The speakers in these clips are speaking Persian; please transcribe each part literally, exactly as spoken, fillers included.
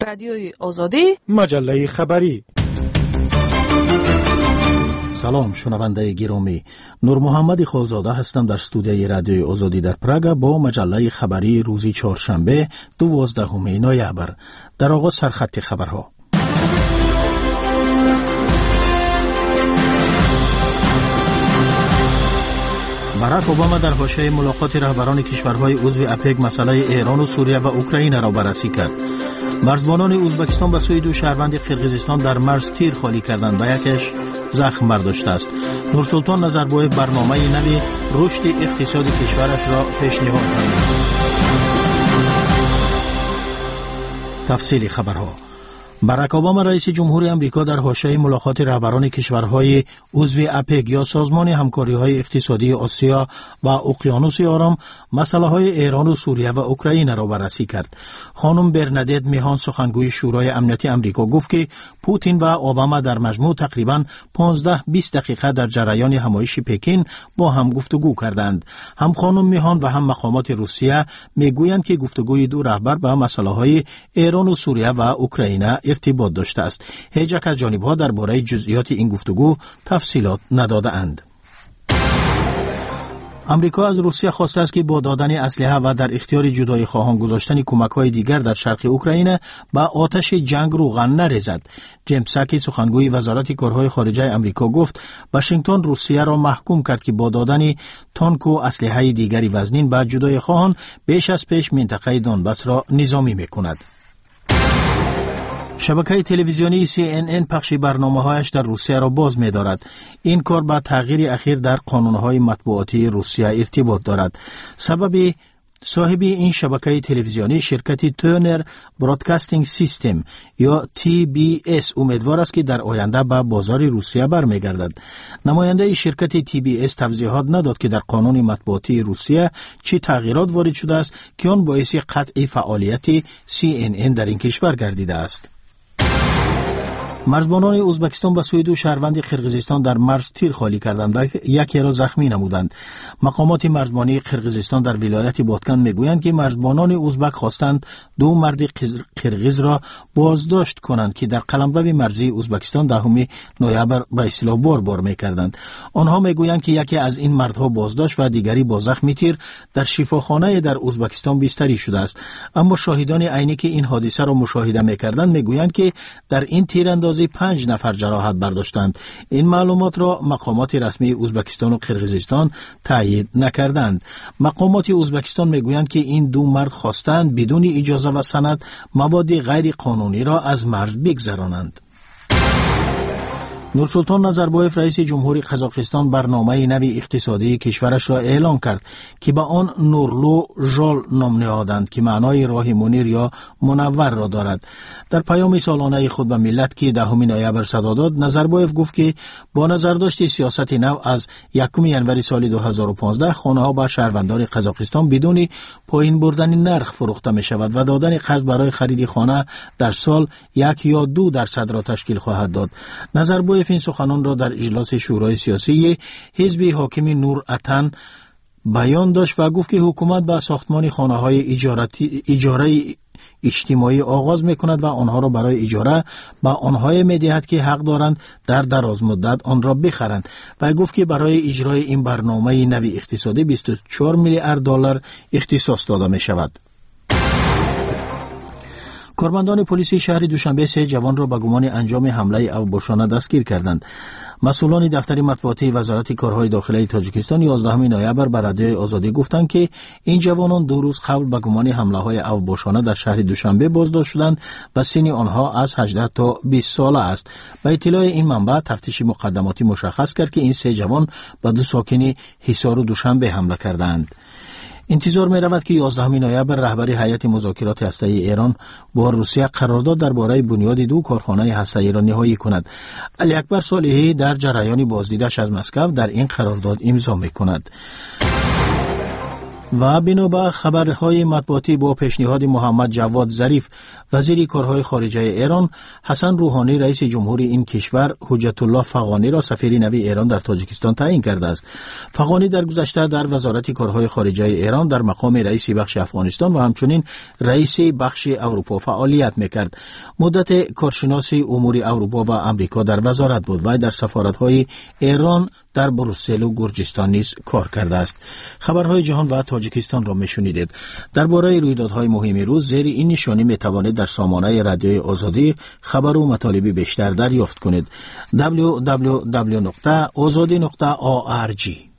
رادیوی آزادی، مجله خبری. سلام شنونده گرامی، نور محمد خالزاده هستم در استودیوی رادیوی آزادی در پراگ با مجله خبری روزی چهارشنبه دوازدهم نوامبر. در آغاز سرخط خبرها. باراک اوباما در حاشیه ملاقات رهبران کشورهای عضو اپک مسئله ایران و سوریه و اوکراین را بررسی کرد. مرزبانان ازبکستان به سوی دو شهروند قرقیزستان در مرز تیر خالی کردند و یکش زخم برداشته است. نورسلطان نظربایف برنامه نوی رشد اقتصادی کشورش را پیشنهاد کرد. تفصیل خبرها. باراک اوباما رئیس جمهوری آمریکا در حاشیه ملاقات رهبران کشورهای عضو اپک یا سازمان همکاری‌های اقتصادی آسیا و اقیانوس آرام مسائل ایران و سوریه و اوکراین را بررسی کرد. خانم برنادت میهان سخنگوی شورای امنیتی آمریکا گفت که پوتین و اوباما در مجموع تقریباً پانزده بیست دقیقه در جریان همایش پکین با هم گفتگو کردند. هم خانم میهان و هم مقامات روسیه میگویند که گفتگوی دو رهبر به مسائل ایران و سوریه و اوکراین ارتباط داشته است. هیچ یک از جانب‌ها درباره جزئیات این گفتگو تفصیلات نداده‌اند. امریکا از روسیه خواسته است که با دادن اسلحه و در اختیار جدای خواهان گذاشتن کمک‌های دیگر در شرق اوکراین به آتش جنگ روغن نریزد. جیمز ساکی سخنگوی وزارت کارهای خارجه امریکا گفت واشنگتن روسیه را محکوم کرد که با دادن تانک و اسلحه دیگری وزنین به جدای خواهان بیش از پیش منطقه دونباس را نظامی می‌کند. شبکه تلویزیونی سی ان ان پخش برنامه‌هایش در روسیه را باز می‌دارد. این کار با تغییر اخیر در قانون‌های مطبوعاتی روسیه ارتباط دارد. سبب صاحب این شبکه تلویزیونی شرکت ترنر برادکاستینگ سیستم یا تی بی اس امیدوار است که در آینده به بازار روسیه برمیگردد. نماینده شرکت تی بی اس توضیحات نداد که در قانون مطبوعاتی روسیه چه تغییرات وارد شده است که آن باعث قطع فعالیت سی ان ان در این کشور گردیده است. مرزبانان ازبکستان به سوی دو شهروند قرقیزستان در مرز تیر خالی کردند و یکی را زخمی نمودند. مقامات مرزبانی قرقیزستان در ولایت بادکن میگویند که مرزبانان ازبک خواستند دو مرد قرقیز را بازداشت کنند که در قلمرو مرزی ازبکستان دهم نوامبر به اصطلاح بار بار میکردند. آنها میگویند که یکی از این مردها بازداشت و دیگری با زخم تیر در شفاخانه در ازبکستان بستری شده است. اما شاهدان عینی که این حادثه را مشاهده میکردند میگویند که در این تیراندازی پنج نفر جراحت برداشتند. این معلومات را مقامات رسمی ازبکستان و قرقیزستان تایید نکردند. مقامات ازبکستان میگویند که این دو مرد خواستند بدون اجازه و سند مواد غیر قانونی را از مرز بگذرانند. نورسلطان نظربایف رئیس جمهوری قزاقستان برنامه نوی اقتصادی کشورش را اعلام کرد که به آن نورلو ژال نام نهادند که معنای راه منیر یا منور را دارد. در پیام سالانه خود به ملت که دهم نوامبر صدا داد، نظربایف گفت که با نظرداشت سیاست نو از یکم ژانویه سال دو هزار و پانزده خانه‌ها به شهروندان قزاقستان بدون پایین بردن نرخ فروخته می شود و دادن قرض برای خرید خانه در سال یک یا دو درصد را تشکیل خواهد داد. نظربایف این سخنان را در اجلاس شورای سیاسی حزب حاکم نور اتن بیان داشت و گفت که حکومت به ساختمان خانه‌های اجاره اجتماعی آغاز می‌کند و آنها را برای اجاره به آنها می‌دهد که حق دارند در دراز مدت آن را بخرند و گفت که برای اجرای این برنامه نوی اقتصادی بیست و چهار میلیارد دلار اختصاص داده می‌شود. کارمندان پلیس شهر دوشنبه سه جوان را به گمان انجام حمله اوباشانه دستگیر کردند. مسئولان دفتر مطبوعاتی وزارت کارهای داخلی تاجیکستان یازدهم نوامبر به رادیوی آزادی گفتند که این جوانان دو روز قبل به گمان حمله‌های اوباشانه در شهر دوشنبه بازداشت شدند و سن آنها از هجده تا بیست ساله است. به اطلاع این منبع تفتیش مقدماتی مشخص کرد که این سه جوان به دو ساکن حصار و دوشنبه حمله کردند. انتظار می رود که یازدهم نوامبر رهبری هیئت مذاکرات هسته‌ای ایران با روسیه قرارداد درباره بنیاد دو کارخانه هسته‌ای را نهایی کند. علی اکبر صالحی در جریان بازدیدش از مسکو در این قرارداد امضا می کند. و بنابر خبرهای مطبوعاتی با پیشنهاد محمد جواد ظریف وزیر کارهای خارجه ایران، حسن روحانی رئیس جمهوری این کشور حجت الله فغانی را سفیر نوی ایران در تاجیکستان تعیین کرده است. فغانی در گذشته در وزارت کارهای خارجه ایران در مقام رئیس بخش افغانستان و همچنین رئیس بخش اروپا فعالیت میکرد. مدت کارشناس امور اروپا و امریکا در وزارت بود و در سفارت‌های ایران در بروسل و گرجستان نیز کار کرده است. خبرهای جهان و تاجیکستان را میشنیدید. درباره رویدادهای مهم روز زیر این نشانی میتوانید در سامانه رادیوی آزادی خبر و مطالب بیشتر دریافت کنید. دبلیو دبلیو دبلیو نقطه آزادی نقطه آ آر جی.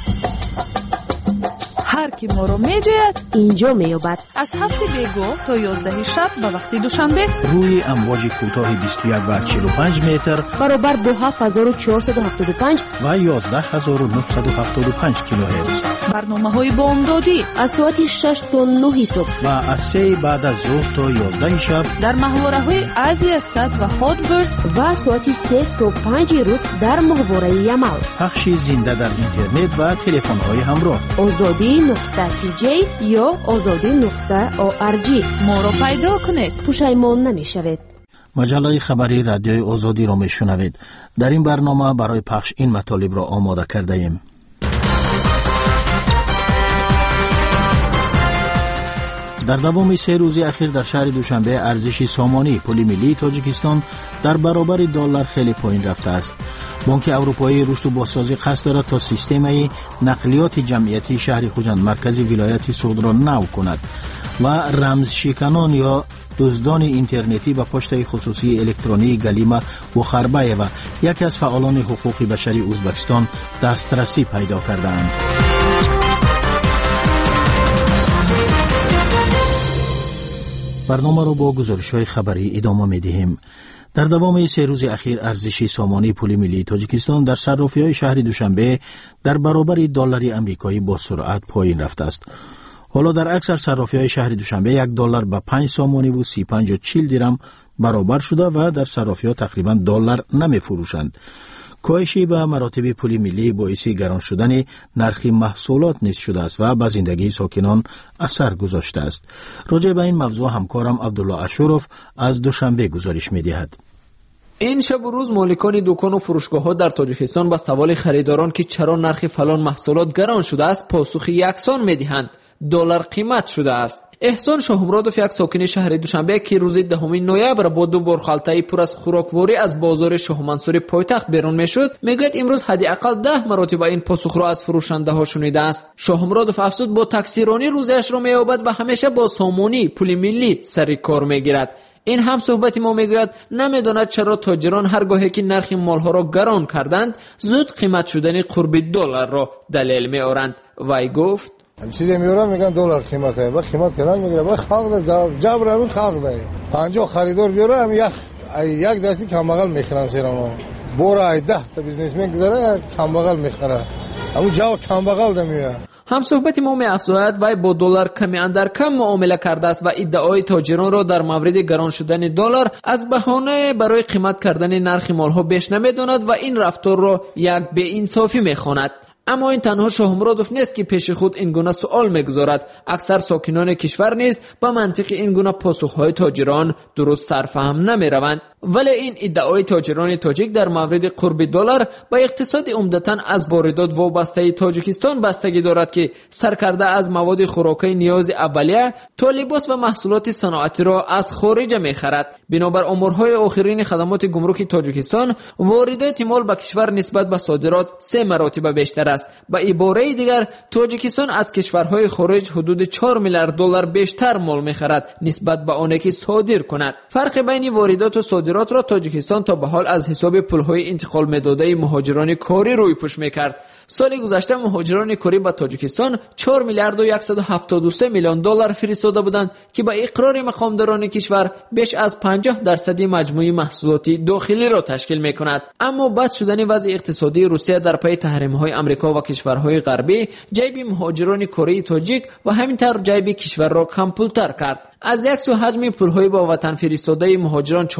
هر کی ما رو میجوید اینجا میابد. از هفت بیگو تا یازده شب به وقت دوشنبه روی امواج کوتاه بیست و یک و چهل و پنج متر برابر با هفت هزار و چهارصد و هفتاد و پنج و یازده هزار و نهصد و هفتاد و پنج کیلوهرتز. برنامه های بامدادی از ساعت شش تا نه صبح و از سه بعد از ظهر تا یازده شب در ماهواره های آزیا صد و هاتبرد و ساعت سه تا پنج روز در ماهواره یمل. پخش زنده در اینترنت و تلفن های همراه. آزادی نقطه تی جی یا آزادی نقطه آ آر جی. ما رو پیدا کنید، پشیمان نمیشوید. مجله خبری رادیوی آزادی را میشنوید. در این برنامه برای پخش این مطالب را آماده کرده ایم. در دوام سه روز اخیر در شهر دوشنبه ارزش سامانی پول ملی تاجیکستان در برابر دلار خیلی پایین رفته است. بانک اروپایی رشد و بازسازی قصد دارد تا سیستم نقلیات جمعیتی شهر خوجند مرکز ولایت سود را نو کند و رمزشکنان یا دزدان اینترنتی و پشت خصوصی الکترونی گلیما بخاربایوا یکی از فعالان حقوق بشری ازبکستان دسترسی پیدا کردند. برنامه را با گزارش‌های خبری ادامه می‌دهیم. در دوام سه روز اخیر ارزش سامانی پول ملی تاجیکستان در صرافی‌های شهر دوشنبه در برابر دلار آمریکایی با سرعت پایین رفته است. حالا در اکثر صرافی‌های شهر دوشنبه یک دلار به پنج سامانی و سی و پنج و چهل درم برابر شده و در صرافی‌ها تقریباً دلار نمی‌فروشند. کاهشی به مراتب پول ملی باعث گران شدن نرخ محصولات نیز شده است و به زندگی ساکنان اثر گذاشته است. راجع به این موضوع همکارم عبدالله اشرف از دوشنبه گزارش می‌دهد. این شب و روز مالکان دکان و فروشگاه‌ها در تاجیکستان به سوال خریداران که چرا نرخ فلان محصولات گران شده است پاسخ یکسان می‌دهند: دلار قیمت شده است. احسان شاهمرادوف یک ساکن شهر دوشنبه که روز دهم نوامبر با دو بارخالتای پر از خوراکواری از بازار شاه منصور پایتخت بیرون میشد میگوید امروز حداقل ده مرتبه این پاسخ را از فروشنده ها شنیده است. شاهمرادوف افزود با تکثیرانی روزش را مییابد و همیشه با سامانی پول ملی سر کار میگیرد. این هم صحبت ما میگوید نمیداند چرا تاجران هرگاهی که نرخ مالها را گران کردند زود قیمت شدن قرب دلار را دلیل میآورند. وی گفت چیزی میورن میگن دلار قیمته با قیمت کردن میگیره با خلق ده جبر همین خلق ده پنجاه خریدار بیاره هم یک یک دستی کم بغل میخرن سیرانو بورا ده تا بیزنسمن گذاره کم بغل میخره همون جا کم بغل ده میاد. هم صحبت ما می افزاید وی با دلار کمی اندر کم معامله کرده است و ادعای تاجران را در مورد گران شدن دلار از بهانه برای قیمت کردن نرخ مالها بیش نمیداند و این رفتار را یک بی انصافی میخواند. اما این تنها شاهمرادوف نیست که پیش خود این گونه سوال میگذارد. اکثر ساکنان کشور نیز با منطق این گونه پاسخهای تاجران درست سرفهم نمیروند. ولی این ادعای تاجران تاجیک در مورد قرب دلار با اقتصاد عمدتاً از واردات وابسته تاجیکستان بستگی دارد که سرکرده از مواد خوراکی نیاز اولیه تا لباس و محصولات صنعتی را از خارج میخرد. بنابر آمارهای آخرین خدمات گمرک تاجیکستان واردات مال به کشور نسبت به صادرات سه مراتب بیشتر است. با عباره دیگر تاجیکستان از کشورهای خارج حدود چهار میلیارد دلار بیشتر مال میخرد نسبت به آنچه که صادر کند. فرق بین واردات و صادرات را تاجیکستان تا به حال از حساب پولهای انتقال میداده مهاجران کاری روی پوش میکرد. سال گذشته مهاجران کاری به تاجیکستان چهار میلیارد و صد و هفتاد و سه میلیون دلار فرستاده بودند که با اقرار مقامداران کشور بیش از پنجاه درصد مجموع محصولاتی داخلی را تشکیل میکند. اما بد شدن وضع اقتصادی روسیه در پی تحریم‌های آمریکا و کشورهای غربی جیب مهاجران کره تاجیک و همینطور جیب کشور را کم‌پول‌تر کرد. از یک سو حجم پولهای با وطن فرستاده مهاجران چهارده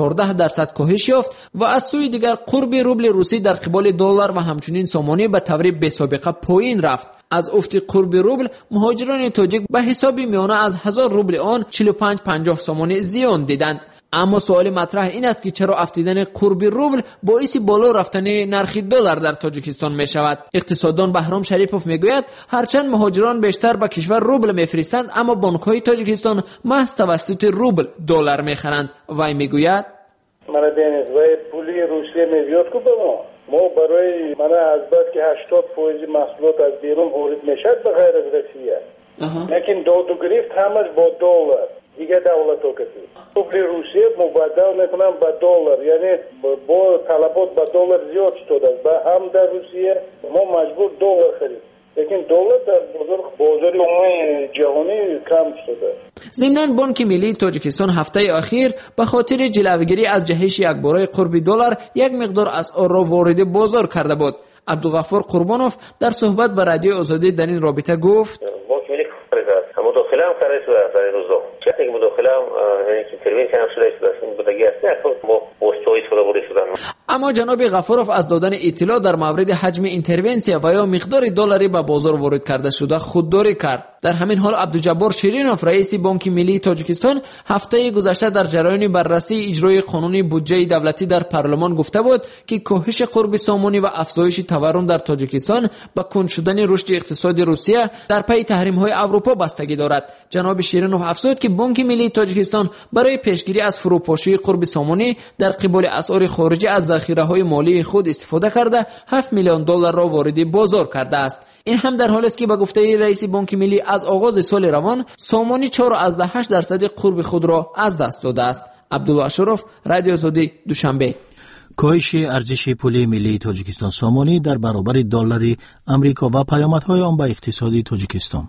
درصد کاهش یافت و از سوی دیگر قرب روبل روسی در قبال دلار و همچنین سومانی به طور بی‌سابقه پایین رفت. از افت قرب روبل مهاجران تاجیک به حساب میانه از هزار روبل آن چهل و پنج پنجاه سومانی زیان دیدند. اما سوال مطرح این است که چرا افزایش قرب روبل باعث بالا رفتن نرخ دلار در تاجیکستان می شود؟ اقتصاددان بهرام شریپوف میگوید هرچند مهاجران بیشتر به کشور روبل میفرستند اما بانک‌های تاجیکستان محض توسط روبل دلار میخرند. وی میگوید من دنیز و پولی روسیه میاد که با ما برای من از بعد که هشتاد درصد محصولات از بیرون وارد میشد به غیر از روسیه لیکن دو دو گرفت همش با دلار دیگه دولت ها کسی روبل روسیه مبادل میکنن با دلار، یعنی با طلبات با دلار زیاد شده است. با هم در روسیه ما مجبور دلار خرید، لیکن دلار در بازار بازار عمومی جهانی کم شده. ضمناً بانک ملی تاجیکستان هفته اخیر به خاطر جلوگیری از جهش یکباره قرب دلار یک مقدار اسعار را وارد بازار کرده بود. عبدالغفار قربانوف در صحبت با رادیو آزادی در این رابطه گفت بانک ملی خرید مداخله هم کرده شده در این روزا. چطور مداخله هم یعنی که اینترونشن هم شده است بودگی است نه با پست‌های سوالوری شدن. اما جناب غفاروف از دادن اطلاع در مورد حجم اینترونسیا و یا مقدار دلاری به بازار وارد کرده شده خودداری کرد. در همین حال عبدالجبار شیرینوف رئیس بانک ملی تاجیکستان هفته گذشته در جریان بررسی اجرای قانون بودجه دولتی در پارلمان گفته بود که کاهش قرب سامانی و افزایش تورم در تاجیکستان با کند شدن رشد اقتصادی روسیه در پی تحریم‌های اروپا بستگی دارد. جناب شیرینوف افزود که بانک ملی تاجیکستان برای پیشگیری از فروپاشی قرب سامانی در قبال اسعار خارجی از ذخیره‌های مالی خود استفاده کرده هفت میلیون دلار را وارد بازار کرده است. این هم در حالی است که به گفته رئیس بانک ملی از آغاز سال روان سامانی چهار و هشت درصد قرب خود را از دست داده است. عبدالله اشرف، رادیو آزادی، دوشنبه. کاهش ارزش پول ملی تاجیکستان سامانی در برابر دلار آمریکا و پیامدهای آن به اقتصاد تاجیکستان.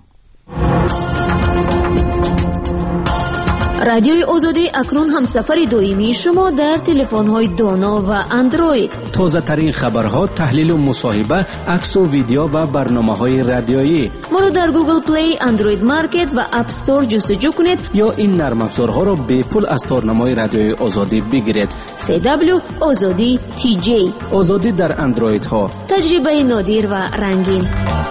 رادیوی آزادی اکنون هم سفر دائمی شما در تلفن‌های دانا و اندروید. تازه ترین خبرها، تحلیل و مصاحبه، عکس و ویدیو و برنامه‌های رادیویی. ما را در گوگل پلی، اندروید مارکت و اپ استور جستجو کنید یا این نرم افزارها را به پول از تارنمای رادیوی آزادی بگیرید. سی دبلیو آزادی تی جی. آزادی در اندروید ها. تجربه نادر و رنگین.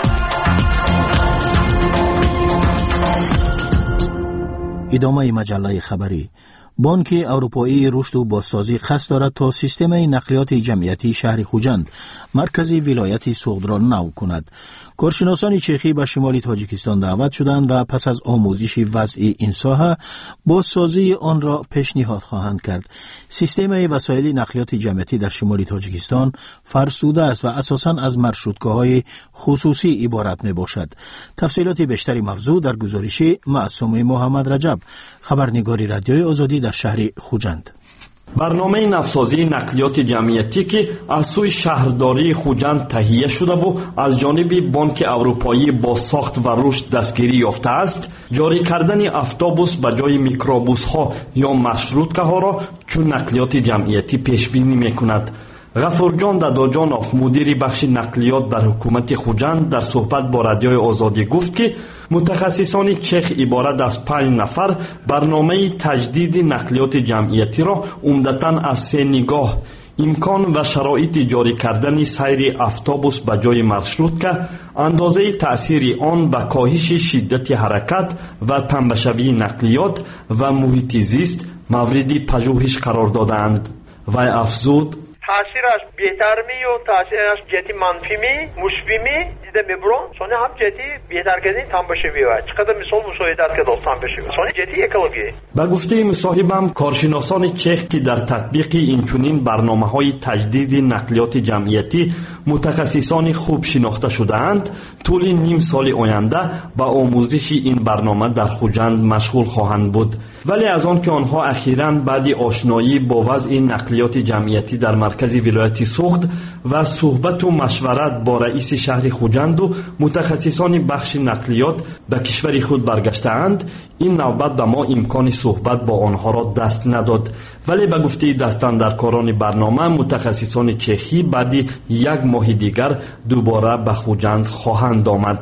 ادامه مجله خبری. بانک اروپایی رشد و بازسازی قصد دارد تا سیستم نقلیات جمعیتی شهر خوجند مرکز ولایت سوغد را نو کند. کارشناسان چخی به شمال تاجیکستان دعوت شدند و پس از آموزش وضع این ساحه بازسازی آن را پیشنهاد خواهند کرد. سیستم وسایل نقلیات جمعیتی در شمال تاجیکستان فرسوده است و اساساً از مرشودگاه‌های خصوصی عبارت میباشد. تفصیلات بیشتری موضوع در گزارش معصوم محمد رجب، خبرنگاری رادیوی آزادی در شهر خوجند. برنامه نفسازی نقلیات جمعیتی که از سوی شهرداری خوجند تهیه شده و از جانب بانک اروپایی با ساخت و رشد دستگیری یافته است، جاری کردن اتوبوس به جای میکروبوس ها یا مشروطه ها را چون نقلیات جمعیتی پیش بینی میکند. غفورجان داداجانوف، مدیر بخش نقلیات در حکومت خوجند، در صحبت با رادیوی آزادی گفت که متخصصان چخ عبارت از پنج نفر برنامه تجدید نقلیات جمعیتی را عمدتاً از سه نگاه: امکان و شرایط جاری کردن سیر اتوبوس به جای مارشروت که اندازه تأثیر آن به کاهش شدت حرکت و تنبشوی نقلیات و محیط زیست مورد پژوهش قرار دادند. و افزود تاثیرش بهتر می و تاثیرش جهتی منفی می مشبی می دیده می برون سونه هم جهتی بهتر کردن تنبشوی و چقدر مثال مساعدت که داستان بشوی سونه جهتی اکولوژی. با گفته مصاحبم، کارشناسان چخ که در تطبیق اینچنین برنامه های تجدید نقلیات جمعیتی متخصصان خوب شناخته شده‌اند، طول نیم سال آینده با آموزش این برنامه در خوجند مشغول خواهند بود. ولی از آن که آنها اخیراً بعد آشنایی با وضع نقلیات جمعیتی در مرکز ولایت سوغد و صحبت و مشورت با رئیس شهر خوجند و متخصصان بخش نقلیات به کشور خود برگشته‌اند، این نوبت به ما امکان صحبت با آنها را دست نداد. ولی به گفته دستاندرکاران برنامه، متخصصان چخی بعد یک ماه دیگر دوباره به خوجند خواهند آمد.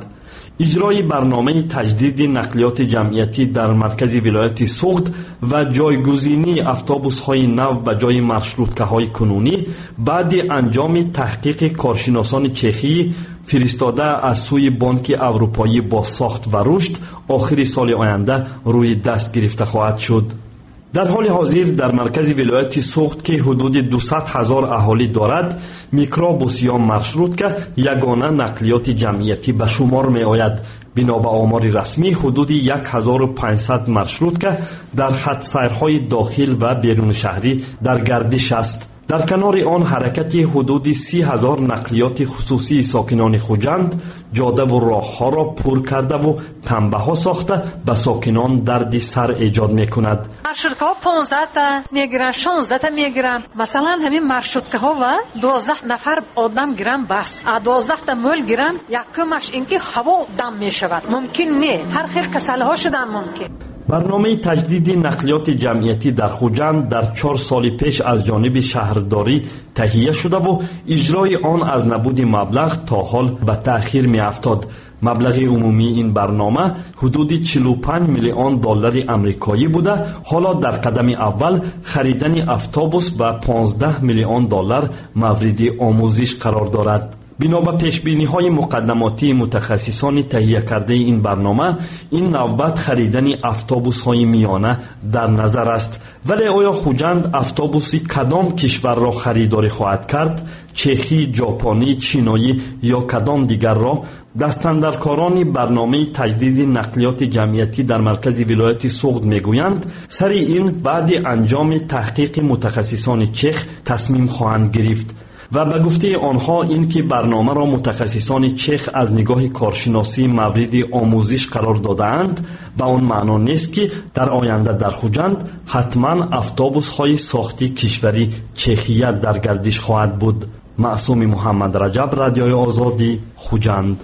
اجرای برنامه تجدید نقلیات جمعیتی در مرکز ولایت سوخت و جایگزینی اتوبوس‌های نو به جای مارشروتکه‌های کنونی بعد انجام تحقیق کارشناسان چخی فرستاده از سوی بانک اروپایی با ساخت و رشد آخر سال آینده روی دست گرفته خواهد شد. در حال حاضر در مرکز ولایت سوخت که حدود دویست هزار اهالی دارد، میکروبوس یا مارشروتکه یگانه نقلیات جمعیتی به شمار می آید. بنا به آمار رسمی حدود هزار و پانصد مارشروتکه در خط سیرهای داخل و بیرون شهری در گردش است. در کنار آن حرکت حدود سی هزار نقلیات خصوصی ساکنان خوجند جاده و راه ها را پر کرده و تنبه ها ساخته به ساکنان دردی سر ایجاد می کند. مارشروتکه ها پانزده تا میگیرن، شانزده تا میگیرن. مثلا همین مارشروتکه ها و دوازده نفر آدم گیرن بس. دوازده تا مول گیرن، یکمش اینکه هوا دم می شود. ممکن نه. هر خیلی کسل ها شدن ممکن. برنامه تجدید نقلیات جمعیتی در خوجند در چهار سال پیش از جانب شهرداری تهیه شده و اجرای آن از نبود مبلغ تا حال به تأخیر می افتاد. مبلغ عمومی این برنامه حدود چهل و پنج میلیون دلار آمریکایی بوده. حالا در قدم اول خریدن اتوبوس به پانزده میلیون دلار مورد آموزش قرار دارد. بنا به پیشبینی‌های مقدماتی متخصصان تهیه کرده این برنامه، این نوبت خریدن اتوبوس‌های میانه در نظر است. ولی آیا خوجند اتوبوسی کدام کشور را خریداری خواهد کرد؟ چخی، ژاپنی، چینایی یا کدام دیگر را؟ دستاندرکاران برنامه تجدید نقلیات جمعیتی در مرکز ولایت سوخت میگویند سر این بعد انجام تحقیق متخصصان چخ تصمیم خواهند گرفت. و به گفته آنها این که برنامه را متخصصان چخ از نگاه کارشناسی مورد آموزش قرار دادند به آن معنا نیست که در آینده در خوجند حتما اتوبوس های ساختی کشوری چخیه در گردش خواهد بود. معصوم محمد رجب، رادیوی آزادی، خوجند.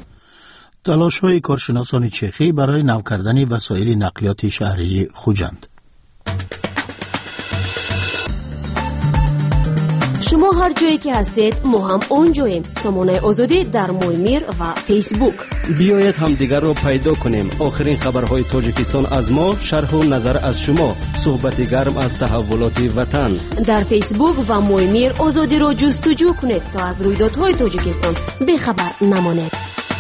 تلاش های کارشناسان چخی برای نو کردن وسایل نقلیات شهری خوجند. شما هر جایی که هستید ما هم اونجاییم. سامانه آزادی در مویمیر و فیسبوک. بیایید هم دیگر رو پیدا کنیم. آخرین خبرهای تاجیکستان از ما، شرح و نظر از شما، صحبت گرم از تحولات وطن. در فیسبوک و مویمیر آزادی رو جستجو کنید تا از رویدادهای تاجیکستان بخبر نمانید.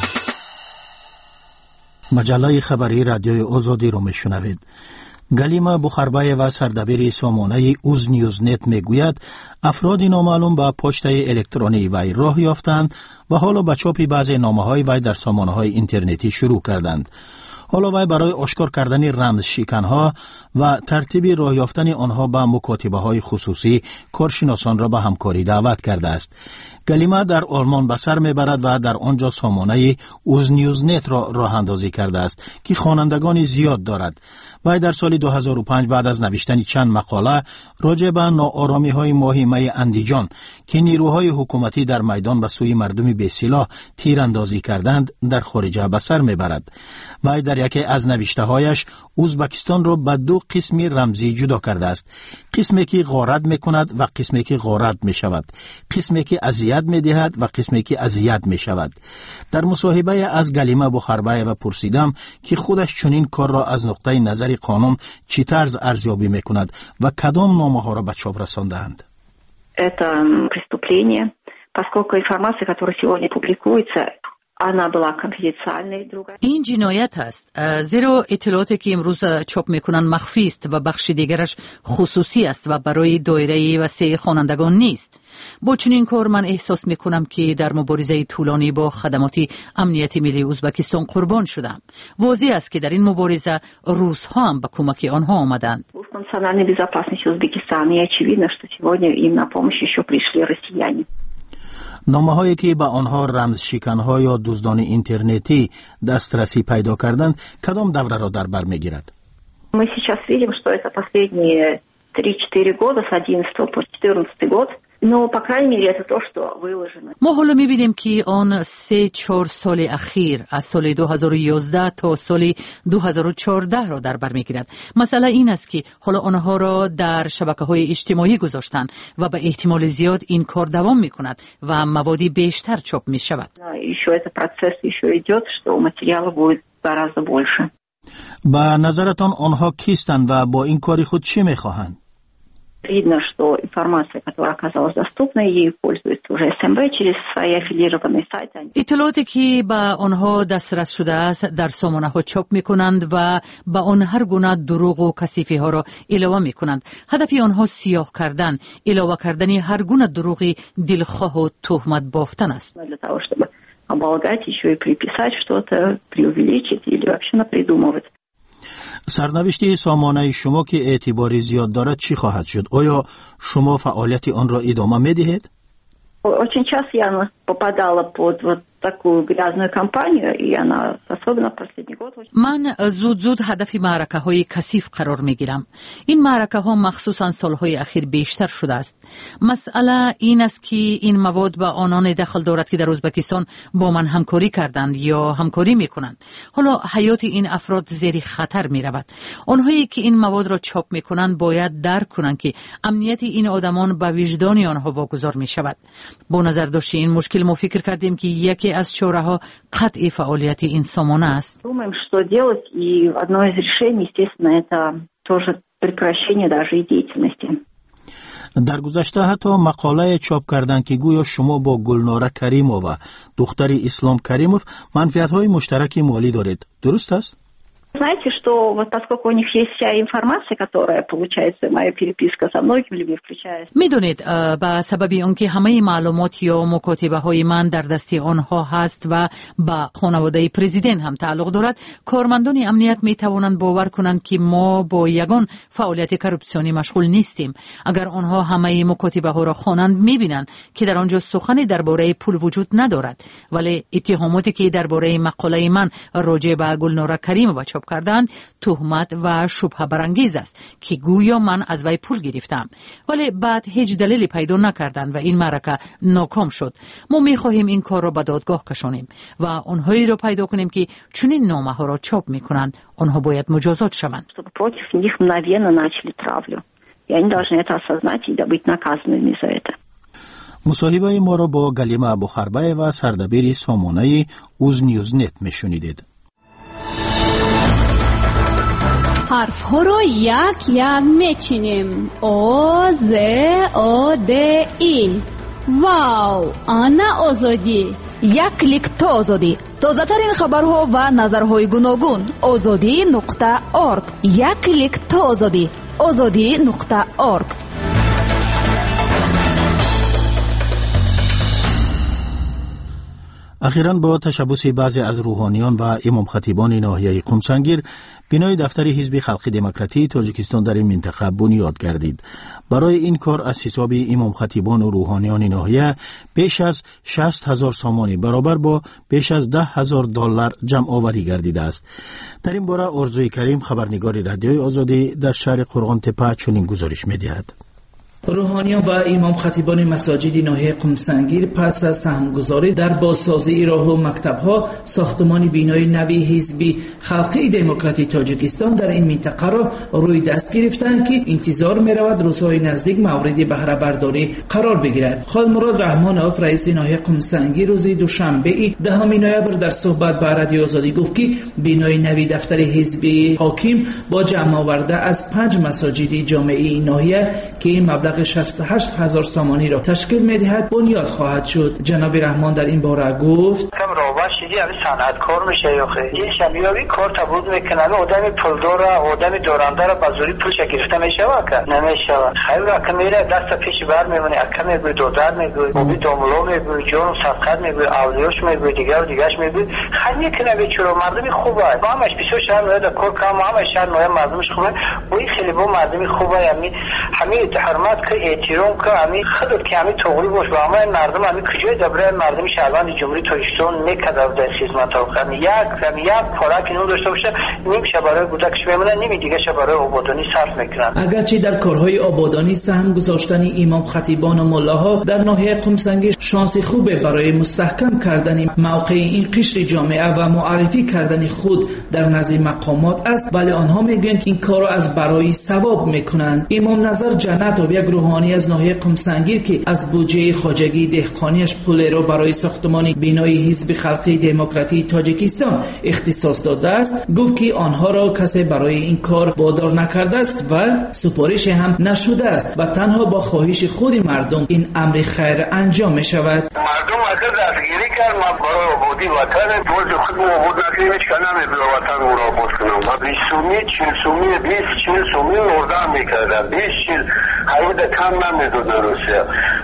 مجله خبری رادیوی آزادی رو میشنوید. گلیما بخاربای و سردبیر سامانه اوز نیوز نت میگوید افراد نامعلوم با پشته الکترونی وی راه یافتند و حالا به چاپ بعضی نامه‌های وی در سامانه‌های اینترنتی شروع کردند. حالا وی برای آشکار کردن رمز شیکنها و ترتیب راه یافتن آنها به مکاتبه‌های خصوصی کارشناسان را به همکاری دعوت کرده است. گلیما در آلمان به سر میبرد و در آنجا سامانه اوز نیوز نت را راه اندازی کرده است که خوانندگان زیاد دارد. وی در سال دو هزار و پنج بعد از نوشتن چند مقاله راجع به ناآرامی‌های ماهیمه اندیجان که نیروهای حکومتی در میدان به سوی مردم بی‌سلاح تیراندازی کردند در خارج به سر میبرد. وی در یکی از نوشته‌هایش ازبکستان را به دو قسم رمزی جدا کرده است. قسمی که غارت میکند و قسمی که غارت میشود. قسمی که اذیت میدهد و قسمی که اذیت میشود. در مصاحبه از گلیما بخاربای و پرسیدم که خودش چنین کار را از نقطه نظر قانون چی طرز ارزیابی میکند و کدام نامه ها را به چاپ رساندند. Это преступление, поскольку информация, которая сегодня публикуется, این جنایت است، زیرا اطلاعاتی که امروز چاپ میکنن مخفی است و بخش دیگرش خصوصی است و برای دایره وسیع خوانندگان نیست. با چنین کار من احساس میکنم که در مبارزه طولانی با خدمات امنیتی ملی ازبکستان قربان شدم. واضح است که در این مبارزه روس‌ها هم به کمک آنها آمدند. национальной безопасности Узбекистана, и очевидно, что сегодня им на помощь еще пришли россияне. نامه هایی که به آنها رمز شکنها یا دزدان اینترنتی دسترسی پیدا کردند کدام دوره را در بر میگیرد؟ Мы сейчас видим, что это последние три-четыре года, с одиннадцатого по четырнадцатый год. Но, по крайней мере, это то, что выложено. ما حالا می‌بینیم که آن سه چهار سال اخیر از سال دو هزار و یازده تا سال دو هزار و چهارده را در بر می‌گیرد. مسئله این است که حالا آنها را در شبکه‌های اجتماعی گذاشتن و به احتمال زیاد این کار دوام می‌کند و موادی بیشتر چاپ می‌شود. Еще еще этот процесс еще идет, что материала будет гораздо больше. به نظرتان آنها کیستند و با این کاری خود چه میخواهند؟ Видно, что информация, которая оказалась доступна, ей пользуется уже эс эм бэ через свои аффилированные сайты. اطلاعاتی که به آنها دسترس شده است در سامانه ها چاپ می کنند و به آن هر گونه دروغ و کثیفی ها را علاوه می کنند. هدف آنها سیاه کردن، علاوه کردن هر گونه دروغی دلخواه و تهمت بافتن است. Для того, чтобы оболгать, еще и приписать что-то, преувеличить или вообще напридумывать. سرنوشت سامانه شما که اعتباری زیاد دارد چی خواهد شد؟ آیا شما فعالیت آن را ادامه می دهید؟ Очень часто я попадала под вот такую грязную кампанию, и она особенно последний год. من زود زود هدف معرکه های کثیف قرار می گیرم. این معرکه ها مخصوصا سالهای اخیر بیشتر شده است. مسئله این است که این مواد به آنان دخل دارد که در ازبکستان با من همکاری کردند یا همکاری می کنند. حالا حیات این افراد زیر خطر می رود. آنهایی که این مواد را چاپ می کنند باید درک کنند که امنیت این آدمان به وجدان آنها واگذار می شود. با نظر داشت این مشکل ما فکر کردیم که یکی از چاره‌ها قطع فعالیت این سامانه است. Думаем, что делать, и одно из решений, естественно, это тоже прекращение даже и деятельности. در گذشته حتی مقاله چاپ کردن که گویا شما با گلناره کریموف و دختر اسلام کریموف منفعت‌های مشترک مالی دارید. درست است؟ Знаете, что вот поскольку у них есть вся информация, которая получается, моя переписка со многими людьми, включая... میدونید به سبب اینکه همه معلومات یا مکاتبه های من در دست آنها هست و به خانواده پرزیدنت هم تعلق دارد، کارمندان امنیت می توانند باور کنند که ما با یگان فعالیت کورپسیونی مشغول نیستیم. اگر آنها همه مکاتبه ها را خوانند میبینند که در آنجا سخنی درباره پول وجود ندارد، ولی اتهاماتی که درباره مقاله من راجع به گلناره کریموف چاپ کردند تهمت و شبهه برانگیز است که گویا من از وی پول گرفتم، ولی بعد هیچ دلیلی پیدا نکردند و این معرکه ناکام شد. ما میخواهیم این کار را به دادگاه کشانیم و آنهایی را پیدا کنیم که چنین نامه ها را چاپ میکنند. آنها باید مجازات شوند. Против них мгновенно начали травлю. И они должны это осознать и быть наказанными за это. مصاحبه ما را با گلیمه ابوخربه و سردبیر سامانه اوز نیوز نت میشنیدید. حرف ها رو یک یک میچینیم. او ز او د ای. واو، آنا آزادی. یک کلیک تا آزادی. تازه ترین خبرها و نظرهای گوناگون. آزادی نقطه اورگ. یک کلیک تا آزادی. آزادی نقطه اورگ. اخیراً با تشبث بعضی از روحانیان و امام خطیبان ناحیه قمسنگیر بنای دفتر حزب خلق دموکراتی تاجیکستان در این منطقه بنیاد گردید. برای این کار از حساب امام خطیبان و روحانیان ناحیه بیش از شصت هزار سامانی برابر با بیش از ده هزار دلار جمع آوری گردیده است. در این باره آرزوی کریم خبرنگار رادیوی آزادی در شهر قرغان تپه چنین گزارش می‌دهد. روحانیان و امام خطیبان مساجد ناحیه قمسنگیر پس از سهمگذاری در بازسازی راه و مکتب‌ها ساختمان بینای نوی حزب خلق دموکراتی تاجیکستان در این منطقه را روی دست گرفتند که انتظار می‌رود روزهای نزدیک مورد بهره برداری قرار بگیرد. خالد مراد رحمانوف رئیس ناحیه قمسنگیر روز دوشنبه دهم نوامبر در صحبت با رادیو آزادی گفت که بینای نوی دفتر حزب حاکم با جمع آورده از پنج مساجد جامعه ناحیه که این مبلغ شصت و هشت هزار سامانی را تشکیل می‌دهد بنیاد خواهد شد. جناب رحمان در این باره گفت کم روباش چیزی همین صنعتکار میشه یا خیلی یه شمیاوی کار تبود میکنه آدم پولدار آدم دورنده را به زوری پولش گرفته میشه که نمیشه خیلی رقم میره دست پیش بر میمونه اکم میگوی دودر میگوی بابی دوملو میگوی جون صدقت میگوی اولیوش میگوی دیگر و دیگرش میگوی خیلی میکنه بیچاره مردمی خوبه با همش بیست و چهار میلیون کار کام همش شهر نوع مردمش خوبه و این خیلی با مردمی خوبه یعنی همین حرمت که احترام که همین خودت که همین توغلی باش و همه مردم همین کجای دبره مردم شهروند جمهوری تاجیکستان میکرد در خدمت اوقات یک زمین یک خوراک نون داشته باشه نیم شب برای کودکش میمونه نیم دیگه شب برای آبادانی صرف میکنن. اگرچه در کارهای آبادانی سهم گذاشتن امام خطیبان و ملاها در ناحیه قمسنگیر شانس خوبه برای مستحکم کردن موقع این قشر جامعه و معرفی کردن خود در نزد مقامات است، ولی آنها میگویند این کار را از برای ثواب میکنند. امام نظر جنت یک روحانی از ناحیه قمسنگیر که از بودجه خواجگی دهقانیش پول را برای ساختمان بینای حزب خلقی دموکراتی تاجیکستان اختصاص داده است، گفت که آنها را کسی برای این کار وادار نکرده است و سفارش هم نشده است و تنها با خواهش خود مردم این امر خیر انجام می شود. مردم اگر دستگیری کرد ما برای آبادی وطن پول خود آباد نکنیم هیچ کنم برای وطن او را آباد کنم و بیست سومی چل سومی بیست چل سومی اردام میکردن بیست چل حیوه کم نمیدودن روسیه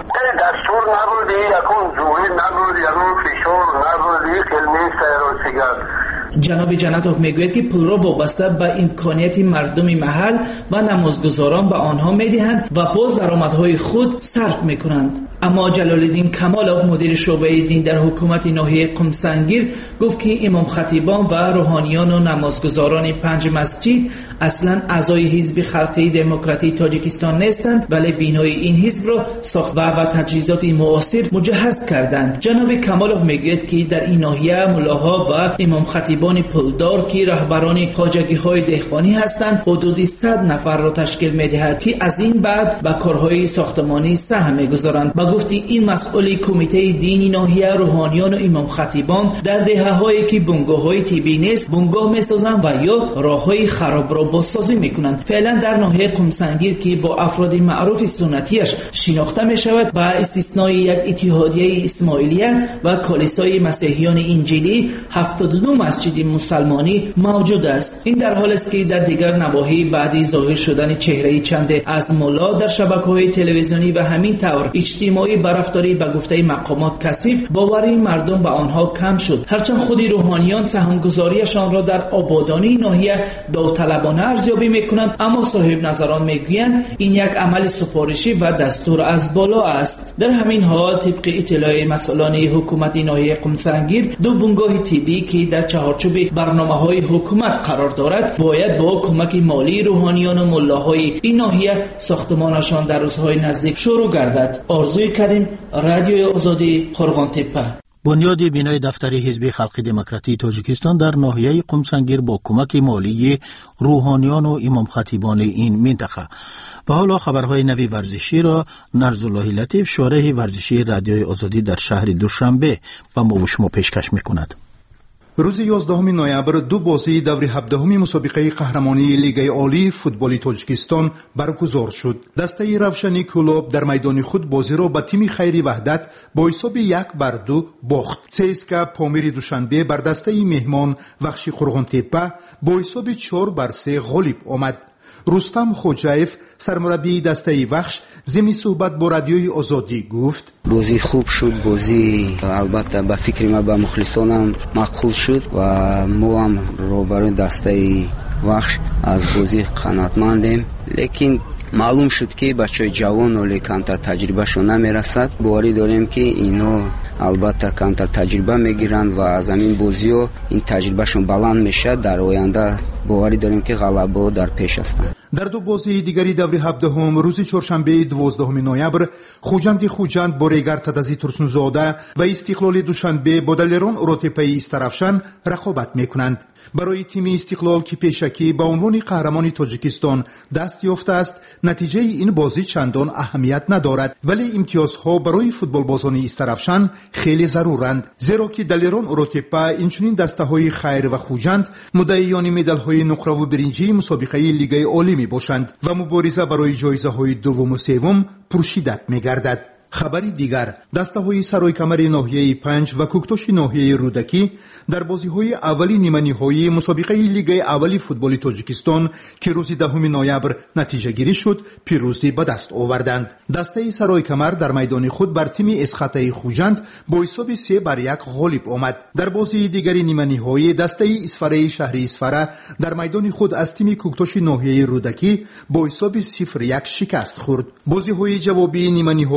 دستور نبودی یکون زوری نبودی یکون فشار نبودی کلمه سیروسیگر. جناب جنتوف میگوید که پول را وابسته به امکانیت مردم محل و نمازگزاران به آنها میدهند و باز درآمدهای خود صرف میکنند. اما جلالالدین کمالوف مدیر شعبه دین در حکومت ناحیه قمسنگیر گفت که امام خطیبان و روحانیان و نمازگزاران پنج مسجد اصلا اعضای حزب خلقی دموکراتی تاجیکستان نیستند، ولی بینای این حزب را ساخت و تجهیزات معاصر مجهز کردند. جناب کمالوف میگوید که در این ناحیه ملاها و امام خطیبان پولدار که رهبران خواجگی های دهقانی هستند حدود صد نفر را تشکیل میدهد که از این بعد به کارهای ساختمانی سهم میگذارند. با گفتی این مسئول کمیته دینی ناحیه روحانیان و امام خطیبان در دهه‌هایی که بنگاه‌های طبی نیست بنگاه میسازند و یا راه‌های خراب را بازسازی میکنند. فعلا در ناحیه قمسنگیر که با افراد معروف سنتیش شناخته میشود با استثنای یک اتحادیه اسماعیلیه و کلیسای مسیحیان انجیلی هفتاد و دو مسجد مسلمانی موجود است. این در حالی است که در دیگر نواحی بعد ظاهر شدن چهره چند از ملا در شبکه‌های تلویزیونی و همین طور اجتماعی برافداری به گفته مقامات کثیف باوری مردم به آنها کم شد. هرچند خود روحانیان سهمگذاریشان را در آبادانی ناحیه داوطلبانه ارزیابی میکنند، اما صاحب نظران میگویند این یک عمل سفارشی و دستور از بالا است. در همین حال طبق اطلاع مسئولان حکومت ناحیه قمسنگیر دو بنگاه طبی که در چهارچوب برنامه‌های حکومت قرار دارد باید با کمک مالی روحانیان و ملاهای این ناحیه ساختمانشان در روزهای نزدیک شروع گردد. آرزوی کریم، رادیوی آزادی، قرغانتپه. بنیاد بینای دفتر حزب خلقی دموکراتی تاجیکستان در ناحیه قمسنگیر با کمک مالی روحانیان و امام خطیبان این منطقه. و حالا خبرهای نوی ورزشی را نرزالله لطیف شارح ورزشی رادیوی آزادی در شهر دوشنبه با ما و شما پیشکش میکند. روز یازدهم نوامبر دو بازی دور هفدهم مسابقه قهرمانی لیگ عالی فوتبال تاجیکستان برگزار شد. دسته روشنی کلوب در میدان خود بازی را با تیم خیری وحدت با حساب یک بر دو باخت. سیسکا پامیر دوشنبه بر دسته مهمان وخشی قرغانتپه با حساب چهار بر سه غالب آمد. رستم خوجایف سرمربی دسته وخش ضمن صحبت با رادیوی آزادی گفت بازی خوب شد، بازی البته با فکر ما با مخلصانم مقبول شد و ما هم روبروی دسته وخش از بازی قناعتمندیم، لیکن معلوم شد که بچه جوان ولی کمتر تجربه شون نمیرسد. باوری داریم که اینا البته کمتر تجربه میگیرند و از همین بازی ها این تجربه شون بلند میشه. در آینده باوری داریم که غلبه در پیش هستند. در دو بازی دیگری دور هفدهم روز چهارشنبه دوازدهم نوامبر خوجند خوجند با ریگر تدزی ترسنزاده و استقلال دوشنبه با دلیران اروتپی استرافشان رقابت میکنند. برای تیم استقلال که پیشکی با عنوان قهرمان تاجیکستان دست یافته است نتیجه این بازی چندان اهمیت ندارد، ولی امتیازها برای فوتبال بازان استرافشان خیلی ضرورند، زیرا که دلیران اروتپا اینچنین دسته های خیر و خوجند مدعیان مدال های نقره و برنجی مسابقه لیگ عالی می باشند و مبارزه برای جایزه های دوم و سوم پرشدت می گردد. خبری دیگر، دسته های سرای کمر ناحیه پنج و کوکتوش ناحیه رودکی در بازی های اولی نیمه نهایی مسابقه لیگ اولی فوتبال تاجیکستان که روز دهم نوامبر نتیجه گیری شد پیروزی به دست آوردند. دسته سرای کمر در میدان خود بر تیم اسخطه خوجند با حساب سه بر یک غالب آمد. در بازی دیگری نیمه نهایی دسته اسفره شهری اسفره در میدان خود از تیم کوکتوش ناحیه رودکی با حساب صفر یک شکست خورد. بازی های جوابی نیمه نهایی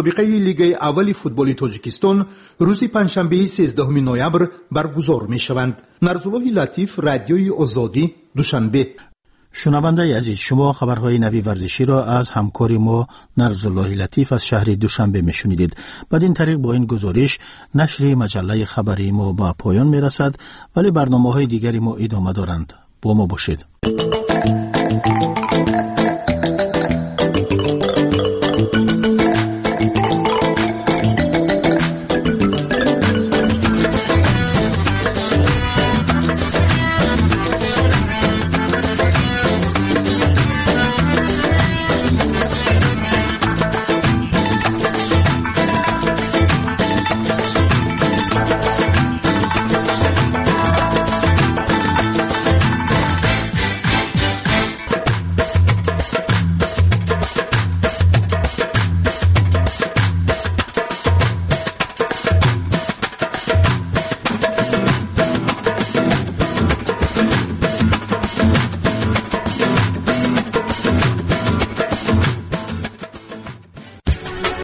مسابقه لیگ اول فوتبال تاجیکستان روز پنجشنبه سیزدهم نوامبر برگزار می شوند. نرزالله لطیف، رادیوی آزادی، دوشنبه. شنونده عزیز، شما خبرهای نوی ورزشی را از همکاری ما نرزالله لطیف از شهر دوشنبه میشنیدید. بعد این طریق با این گزارش نشر مجله خبری ما با پایان میرسد، ولی برنامه‌های دیگری ما ادامه دارند. با ما باشید.